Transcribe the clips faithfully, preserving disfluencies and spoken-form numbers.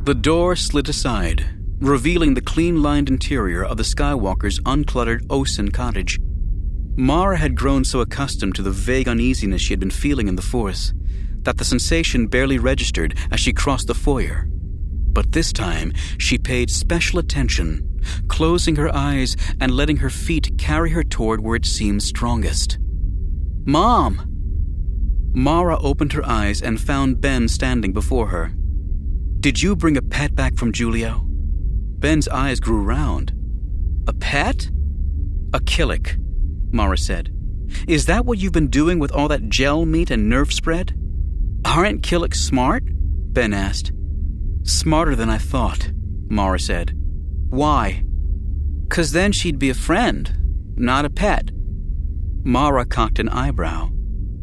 The door slid aside, revealing the clean-lined interior of the Skywalkers' uncluttered Osen cottage. Mara had grown so accustomed to the vague uneasiness she had been feeling in the Force that the sensation barely registered as she crossed the foyer. But this time, she paid special attention, closing her eyes and letting her feet carry her toward where it seemed strongest. "Mom!" Mara opened her eyes and found Ben standing before her. "Did you bring a pet back from Julio?" Ben's eyes grew round. "A pet?" "A Killik," Mara said. "Is that what you've been doing with all that gel meat and nerf spread?" "Aren't Killik smart?" Ben asked. "Smarter than I thought," Mara said. "Why?" "'Cause then she'd be a friend, not a pet." Mara cocked an eyebrow.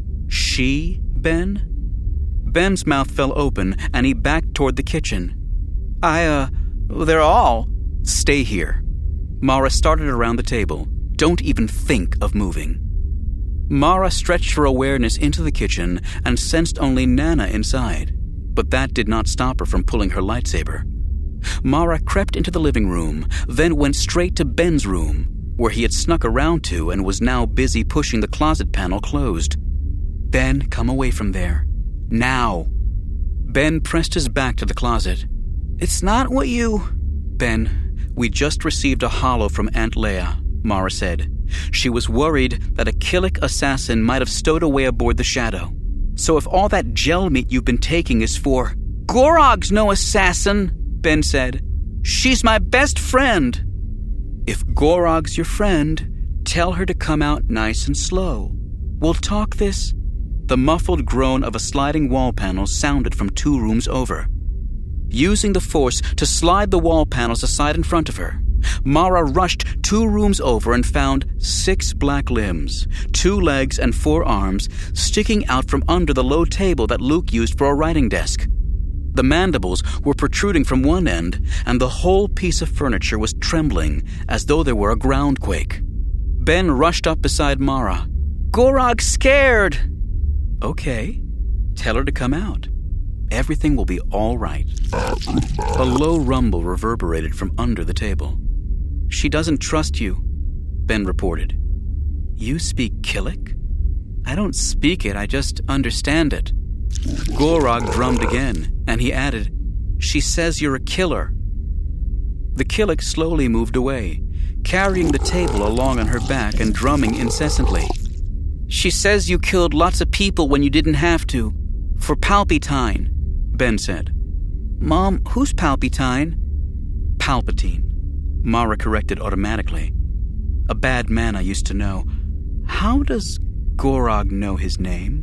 "She, Ben?" Ben's mouth fell open, and he backed toward the kitchen. I, uh, they're all... "Stay here." Mara started around the table. "Don't even think of moving." Mara stretched her awareness into the kitchen and sensed only Nana inside, but that did not stop her from pulling her lightsaber. Mara crept into the living room, then went straight to Ben's room, where he had snuck around to and was now busy pushing the closet panel closed. "Ben, come away from there. Now." Ben pressed his back to the closet. "It's not what you..." "Ben, we just received a holo from Aunt Leia," Mara said. She was worried that a Killik assassin might have stowed away aboard the Shadow. "So if all that gel meat you've been taking is for..." "Gorog's no assassin," Ben said. "She's my best friend." "If Gorog's your friend, tell her to come out nice and slow. We'll talk this..." The muffled groan of a sliding wall panel sounded from two rooms over. Using the Force to slide the wall panels aside in front of her, Mara rushed two rooms over and found six black limbs, two legs and four arms, sticking out from under the low table that Luke used for a writing desk. The mandibles were protruding from one end, and the whole piece of furniture was trembling as though there were a groundquake. Ben rushed up beside Mara. "Gorog's scared." "Okay, tell her to come out. Everything will be all right." A low rumble reverberated from under the table. "She doesn't trust you," Ben reported. "You speak Killik?" "I don't speak it, I just understand it." Gorog drummed again, and he added, "She says you're a killer." The Killik slowly moved away, carrying the table along on her back and drumming incessantly. "She says you killed lots of people when you didn't have to. For Palpatine," Ben said. "Mom, who's Palpatine?" "Palpatine," Mara corrected automatically. "A bad man I used to know. How does Gorog know his name?"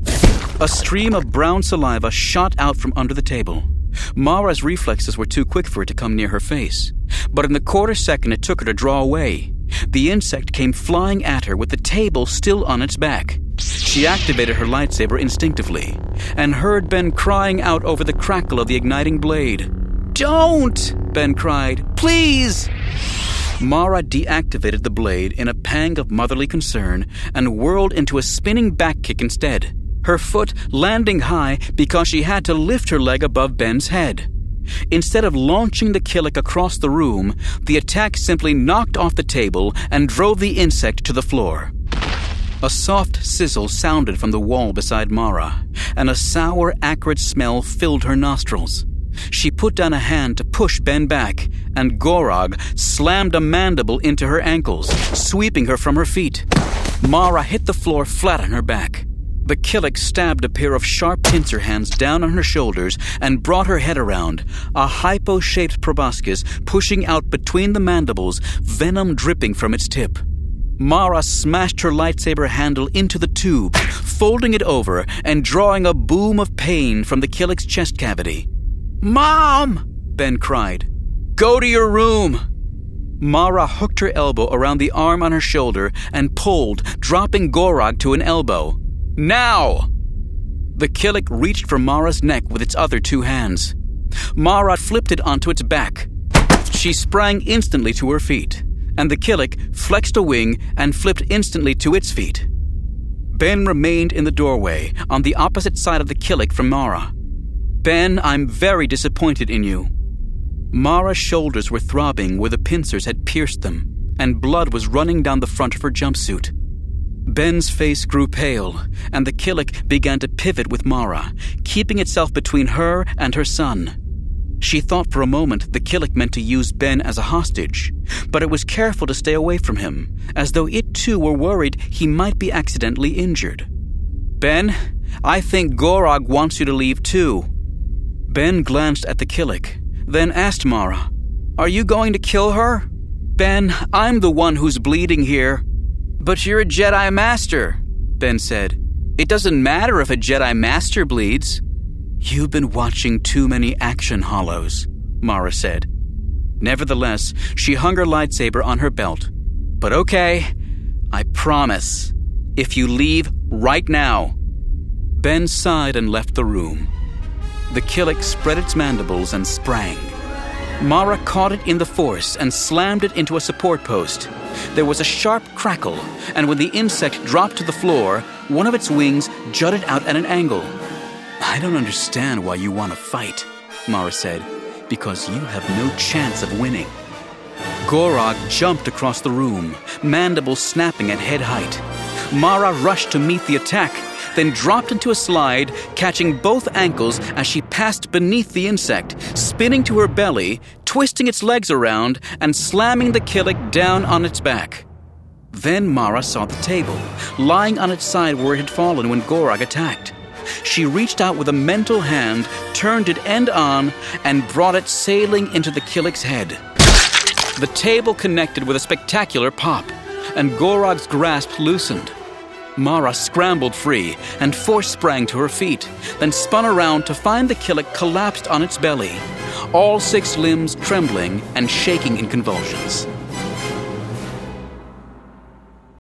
A stream of brown saliva shot out from under the table. Mara's reflexes were too quick for it to come near her face, but in the quarter second it took her to draw away, the insect came flying at her with the table still on its back. She activated her lightsaber instinctively and heard Ben crying out over the crackle of the igniting blade. "Don't!" Ben cried. "Please!" Mara deactivated the blade in a pang of motherly concern and whirled into a spinning back kick instead, her foot landing high because she had to lift her leg above Ben's head. Instead of launching the Killik across the room, the attack simply knocked off the table and drove the insect to the floor. A soft sizzle sounded from the wall beside Mara, and a sour, acrid smell filled her nostrils. She put down a hand to push Ben back, and Gorog slammed a mandible into her ankles, sweeping her from her feet. Mara hit the floor flat on her back. The Killik stabbed a pair of sharp pincer hands down on her shoulders and brought her head around, a hypo-shaped proboscis pushing out between the mandibles, venom dripping from its tip. Mara smashed her lightsaber handle into the tube, folding it over and drawing a boom of pain from the Killik's chest cavity. "Mom!" Ben cried. "Go to your room!" Mara hooked her elbow around the arm on her shoulder and pulled, dropping Gorog to an elbow. "Now!" The Killik reached for Mara's neck with its other two hands. Mara flipped it onto its back. She sprang instantly to her feet, and the Killik flexed a wing and flipped instantly to its feet. Ben remained in the doorway, on the opposite side of the Killik from Mara. Ben, I'm very disappointed in you. Mara's shoulders were throbbing where the pincers had pierced them, and blood was running down the front of her jumpsuit. Ben's face grew pale, and the Killik began to pivot with Mara, keeping itself between her and her son. She thought for a moment the Killik meant to use Ben as a hostage, but it was careful to stay away from him, as though it too were worried he might be accidentally injured. Ben, I think Gorog wants you to leave too. Ben glanced at the Killik, then asked Mara, Are you going to kill her? Ben, I'm the one who's bleeding here. But you're a Jedi Master, Ben said. It doesn't matter if a Jedi Master bleeds. You've been watching too many action hollows, Mara said. Nevertheless, she hung her lightsaber on her belt. But okay, I promise. If you leave right now. Ben sighed and left the room. The Killik spread its mandibles and sprang. Mara caught it in the force and slammed it into a support post. There was a sharp crackle, and when the insect dropped to the floor, one of its wings jutted out at an angle. I don't understand why you want to fight, Mara said, because you have no chance of winning. Gorog jumped across the room, mandibles snapping at head height. Mara rushed to meet the attack, then dropped into a slide, catching both ankles as she passed beneath the insect, spinning to her belly, twisting its legs around, and slamming the Killik down on its back. Then Mara saw the table, lying on its side where it had fallen when Gorog attacked. She reached out with a mental hand, turned it end on, and brought it sailing into the Killik's head. The table connected with a spectacular pop, and Gorog's grasp loosened. Mara scrambled free and force sprang to her feet, then spun around to find the Killik collapsed on its belly, all six limbs trembling and shaking in convulsions.